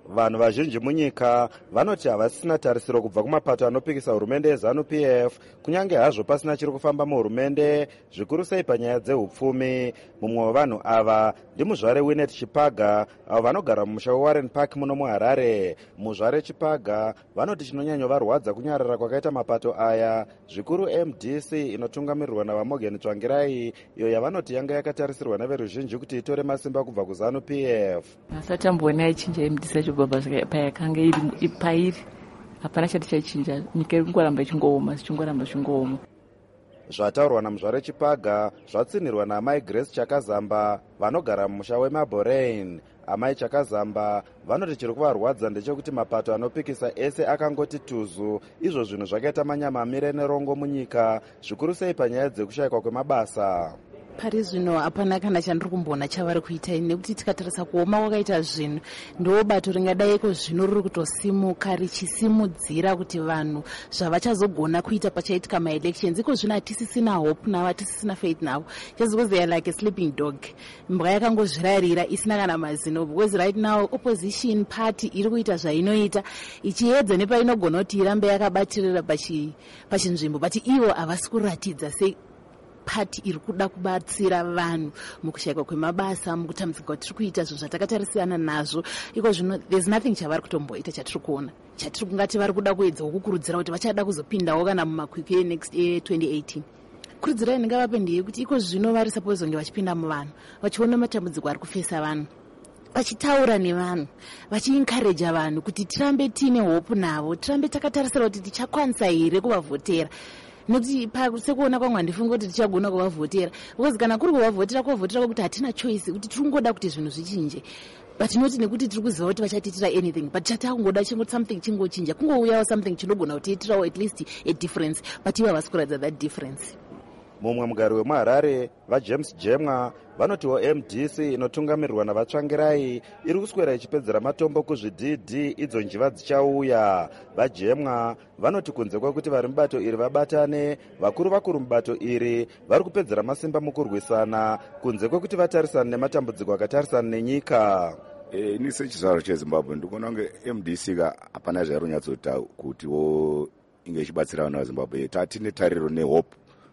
Vanhu vazhinji munyika vanoti havasisina tarisiro kubva kumapato anopikisa hurumende yeZANU-PF, kunyange hazvo pasina chiri kufamba muhurumende, zvikuru sei panyaya dzehupfumi. Mumwe wevanhu ava ndimuzvare Winnet Chipaga, avo vanogara mumusha weWarren Park muno muHarare. Muzvare Chipaga vanoti chinonyanyovarwadza kunyarara kwakaita mapato aya, zvikuru MDC inotungamirirwa naVamorgan Tsvangirai, iyo yavanoti yanga yakatarisirwa neveruzhinji kuti itore masimba kubva kuZANU-PF. Asatambona ichinja MDC baba payakanga iri pairi, hapana chati chachinja, nyika iri kungoramba ichingoramba. Zvataurwa namuzvare Chipaga zvatsinirwa naamai Grace Chakazamba vanogara mumusha weMaborain. Amai Chakazamba vanoti chiri kuvarwadza ndechekuti mapato anopikisa ese akangoti tuzu, izvo zvinhu zvakaita manyama amire nerongo munyika, zvikuru sei panyaya dzekushayikwa kwemabasa. Pari zvino hapana kana chandiri kumboona chavari kuita, nekuti tikatarisa kuoma kwakaita zvinhu ndo bato ringadaiko zvino riri kutosimuka richisimudzira kuti vanhu zvavachazogona kuita pachaitika maelections. Iko zvino hatisisina hope navo, hatisisina faith navo, just because they are like a sleeping dog, mbwa yakangozvirarira isina kana mazino, because right now opposition party iri kuita zvainoita ichiedza nepainogona kuti irambe yakabatirira pachinzvimbo, but ivo havasi kuratidza sei pati iri kuda kubatsira vanhu mukushayikwa kwemabasa, mukutambudzika kwatiri kuita zvinhu zvatakatarisana nazvo. Iko zvino there's nothing chavari kutomboita chatiri kuona, chatiri kungati vari kuda kuedzawo kukurudzira kuti vachada kuzopindawo kana mumakwikwi enext 2018. Kurudzira ndingavape ndeyekuti iko zvino vari suppose kunge vachipinda muvanhu, vachiona matambudziko ari kufesa vanhu, vachitaura nevanhu, vachiencourage vanhu kuti tirambe tiine hope navo, tirambe takatarisira kuti tichakwanisa here kuvavhotera. Nekuti sekuona kwangu handifungi kuti tichagona kuvavhotera, because kana kuri kuvavhotera kwekuti hatina choice, kuti tiri kungoda kuti zvinhu zvichinje, but noti nekuti tiri kuziva kuti vachatiitira anything, but chatakungoda chingoti something chingochinja, kungouyawo something chinogona kutiitirawo at least a difference, but ivo havasi kuratidza that difference. Mumwe mugari wemuHarare vaJames Jemwa vanotiwo MDC inotungamirirwa navaTsvangirai iri kuswera ichipedzera matombo kuzvidhidhi idzo njiva dzichauya. VaJemwa vanoti kunze kwekuti vari mubato iri vabatane, vakuru mubato iri vari kupedzera masimba mukurwisana, kunze kwekuti vatarisana nematambudziko akatarisana nenyika. Ini sechizvaro cheZimbabwe ndikuona kunge MDC hapana zvairi kunyatsota kutiwo inge ichibatsira vanhu vaZimbabwe. Tatine tariro nehope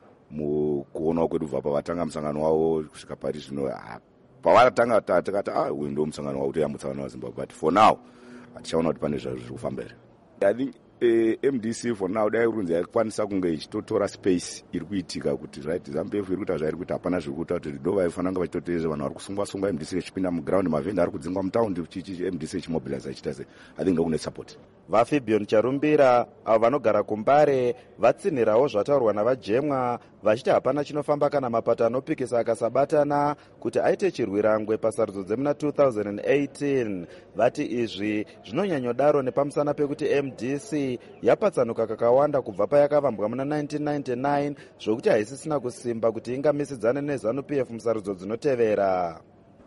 mukuonawo kwedu kubva pavatanga musangano wavo kusvika pari zvino. Pavatanga takati uyu ndo musangano wavo toyambutsa vanhu vaZimbabwe, but for now hatichaona kuti pane zvazvo zviri kufamba here. I think MDC for now dai runzi yakwanisa kunge ichitotora space iri kuitika kuti right ZANU-PF iri kuita zvairi kuita, hapana zviri kuita kuti ndo vaifanira kunge vachitoteerera vanhu vari kusungwa MDC ichipinda muground, mavhenda ari kudzingwa mutaundi MDC ichimobiliza ichita sei. I think ndokune support. VaFibion Charumbira avo vanogara kuMbare vatsinhirawo zvataurwa navaJemwa vachiti hapana chinofamba kana mapato anopikisa akasabatana kuti aite chirwirangwe pasarudzo dzemuna 2018. Vati izvi zvinonyanyodaro nepamusana pekuti MDC yapatsanuka kakawanda kubva payakavambwa muna 1999 zvokuti haisisina kusimba kuti ingamisidzane neZANU-PF musarudzo dzinotevera.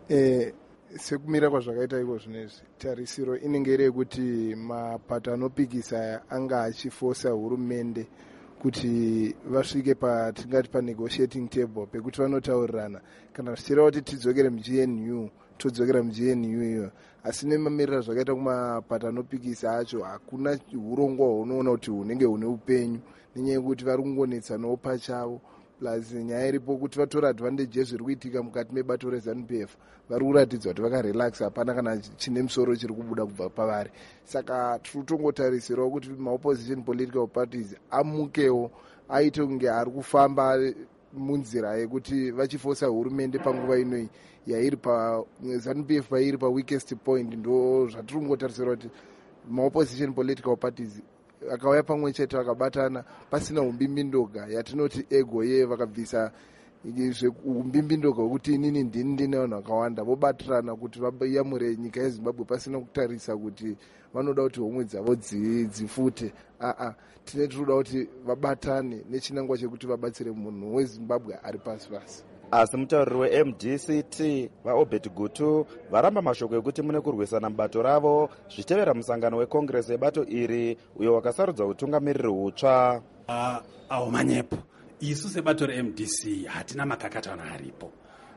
Sekumira kwazvakaita iko zvinezvi, tarisiro inenge iri yekuti mapato anopikisa anga achifosa hurumende kuti vasvike patingati panegotiating table pekuti vanotaurirana kana zvichireva kuti tidzokere muGNU todzokera muGNU iyo. Asi nemamirira zvakaita kumapato anopikisa acho hakuna urongwa hwaunoona kuti hunenge hune upenyu, nenyaya yekuti vari kungonetsanawo pachavo. Plus nyaya iripo kuti vatora advantage zviri kuitika mukati mebato reZANU-PF, vari kuratidza kuti vakarelax, hapana kana chine musoro chiri kubuda kubva pavari. Saka tiri kutongotarisirawo kuti maopposition political parties amukewo, aite kunge ari kufamba munzira yekuti vachifosa hurumende panguva inoi yairi ZANU-PF pairi paweakest point. Ndo zvatiri kungotarisira kuti maopposition political parties akauya pamwe chete vakabatana pasina umbimbindoga yatinoti ego ye, vakabvisa umbimbindoga wekuti inini ndine vanhu vakawanda, vobatirana kuti vayamure nyika yeZimbabwe pasina kutarisa kuti vanoda kuti homwe dzavo dzifute. Tine tiroda kuti vabatane nechinangwa chekuti vabatsire munhu weZimbabwe ari pasi pasi. Asi mutauriri weMDCT vaObert Gutu varamba mashoko ekuti mune kurwisana mubato ravo zvichitevera musangano wekongresi yebato iri uyo wakasarudza utungamiriri hutsva. Awo manyepo isu sebato reMDC hatina makakatano aripo,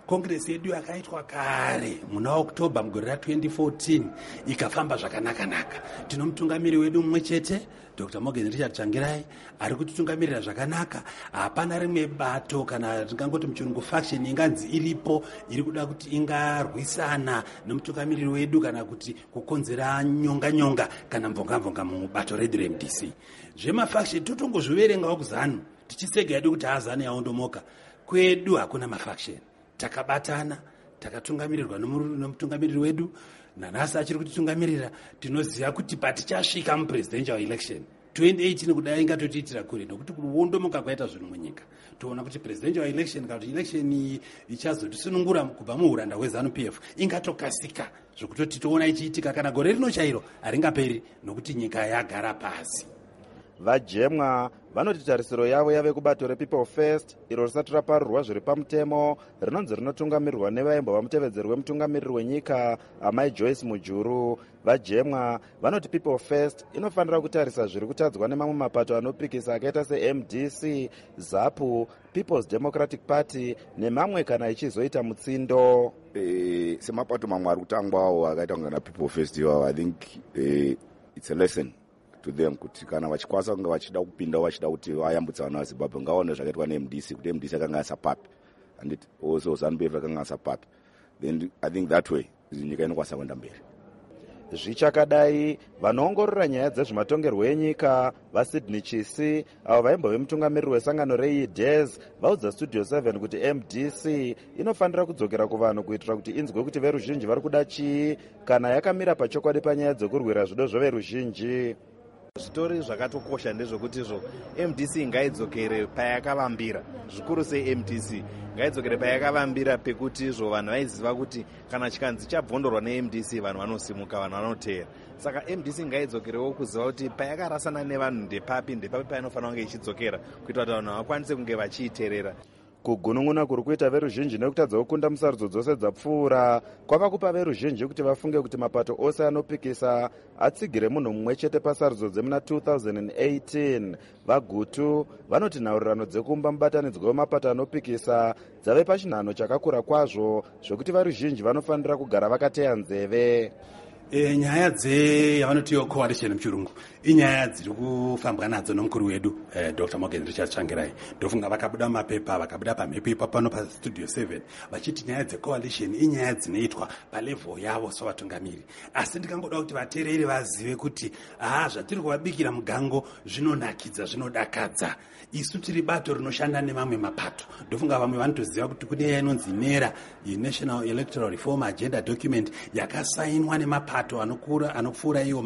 kongresi yedu yakaitwa kare muna Oktoba mugore ra2014 ikafamba zvakanaka. Tino mutungamiri wedu mumwe chete, Dr. Morgan Richard Tsvangirai, ari kutitungamirira zvakanaka. Hapana rimwe bato kana tingangoti muchirungu faction inganzi iripo iri kuda kuti ingarwisana nemutungamiriri wedu kana kuti kukonzera nyonga kana mvonga mubato redu reMDC. Zvemafaction totongozviverengawo kuzanu tichisega yedu kuti azani yaondomoka. Kwedu hakuna mafaction. Takabatana, takatungamirirwa nomutungamiriri wedu, nanhasi achiri kutitungamirira. Tinoziva kuti patichasvika mupresidential election 2018 kudai ingatotiitira kure, nokuti kuondomoka kwaita zvinhu munyika. Toona kuti presidential election kana kuti election ichazotisunungura kubva muuranda hweZANU-PF ingatokasika, zvokutoti toona ichiitika kana gore rino chairo haringaperi, nokuti nyika yagara pasi. Vajemwa vanoti tarisiro yavo yave kubato rePeople First, iro risati raparurwa zviri pamutemo, rinonzi rinotungamirirwa nevaimbo vamutevedzeri wemutungamiriri wenyika Amai Joyce Mujuru. Vajemwa vanoti People First inofanira kutarisa zviri kutadzwa nemamwe mapato anopikisa akaita seMDC, ZAPU, People's Democratic Party nemamwe kana ichizoita mutsindo. Semapato mamwe ari kutangwawo akaita kunge naPeople First iwawo, I think it's a lesson to them kuti kana vachikwanisa kunge vachida kupinda vachida kuti vayambutsa vana vaZimbabwe ngaone zvakaitwa neMDC, kuti MDC akanga asapapi and also ZANU-PF akanga asapapi, then I think that way nyika inokwanisa kuenda mberi. Zvichakadai vanoongorora nyaya dzezvematongerwo enyika vaSydney Chisi avo vaimbove mutungamiriri wesangano reIDES vaudza Studio 7 kuti MDC inofanira kudzokera kuvanhu kuitira kuti inzwe kuti veruzhinji vari kuda chii kana yakamira pachokwadi panyaya dzekurwira zvido zveveruzhinji. Zvitori zvakatokosha ndezvokutizvo MDC ngaidzokere payakavambira, zvikuru sei MDC ngaidzokere payakavambira pekutizvo vanhu vaiziva kuti kana chikanzi chabvondorwa neMDC vanhu vanosimuka, vanhu vanoteera. Saka MDC ngaidzokerewo kuziva kuti payakarasana nevanhu ndepapi payanofanira kunge ichidzokera kuitira kuti vanhu vakwanise kunge vachiiteerera. Kugunun'una kuri kuita veruzhinji nekutadza kukunda musarudzo dzose dzapfuura kwava kupa veruzhinji kuti vafunge kuti mapato ose anopikisa atsigire munhu mumwe chete pasarudzo dzemuna 2018. Vagutu vanoti nhaurirano dzekuumba mubatanidzwa wemapato anopikisa dzave pachinhano chakakura kwazvo zvokuti veruzhinji vanofanira kugara vakateya nzeve. Nyaya yavanoti coalition muchirungu inyaya dziri kufambwa nadzo nomukuru wedu Dr. Morgan Richard Tsvangirai. Ndofunga vakabuda mapepa, vakabuda pamhepo ipapano paStudio 7 vachiti nyaya dzecoalition inyaya dzinoitwa palevel yavo sovatungamiri. Asi ndikangoda kuti vateereri vazive kuti zvatiri kuvabikira mugango zvinonakidza, zvinodakadza. Isu tiri bato rinoshanda nemamwe mapato. Ndofunga vamwe vanotoziva kuti kune inonzi NERA, National Electoral Reform Agenda Document, yakasainwa nemapato anopfuura iwo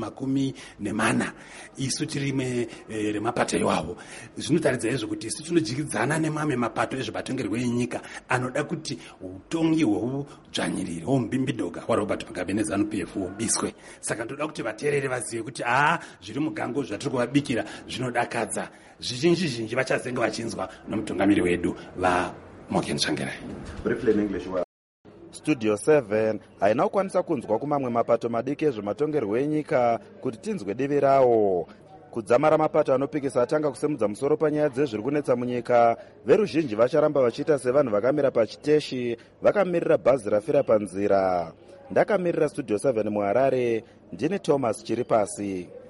40. Isu tiri remapato iwawo. Zvinotaridza izvo kuti isu tinojikidzana nemamwe mapato ezvebatongerwo enyika anoda kuti utongi hweudzvanyiriri hwomubimbidhoga hwaRobert Mugabe neZANU-PF hubiswe. Saka ndoda kuti vateereri vazive kuti zviri mugango zvatiri kuvabikira zvinodakadza. Zvizhinji vachazenge vachinzwa nomutungamiri wedu vaMorgan Tsvangirai. Briefly in English. Studio 7 haina kukwanisa kunzwa kumamwe mapato madiki ezvematongerwo enyika kuti tinzwe divi rawo. Kudzamara mapato anopikisa atanga kusemudza musoro panyaya dzezviri kunetsa munyika, veruzhinji vacharamba vachiita sevanhu vakamira pachiteshi vakamirira bhazi rafira panzira. Ndakamirira Studio 7 muHarare, ndini Thomas Chiripasi.